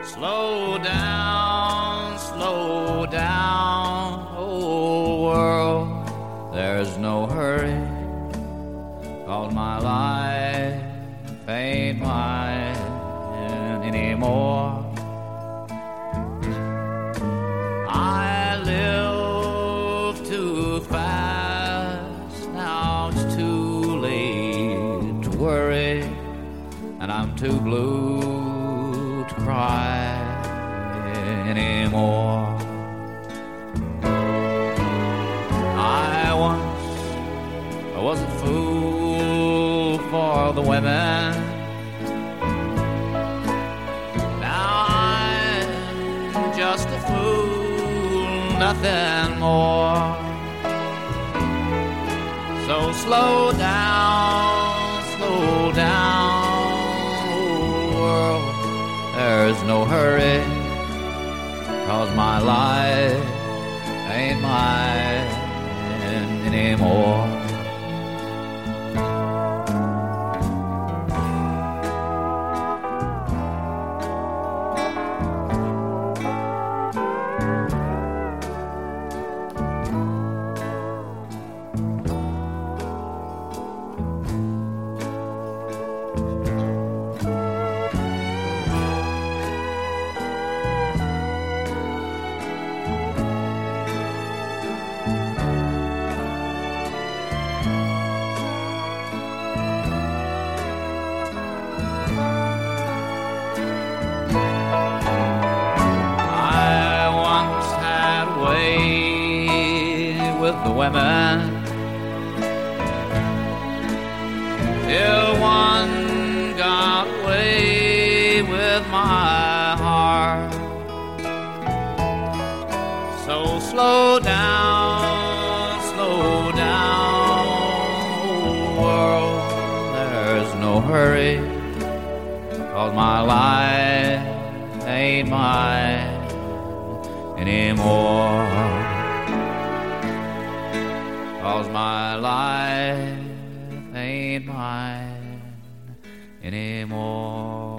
slow down, oh world, there's no hurry, 'cause my life ain't mine anymore. I live too fast, now it's too late to worry, and I'm too blue to cry anymore. I was a fool for the women. Now I'm just a fool, nothing more. So slow down, oh world, there's no hurry, 'cause my life ain't mine anymore. The women, till one got away with my heart. So slow down, oh world, there's no hurry, 'cause my life ain't mine anymore. 'Cause my life ain't mine anymore.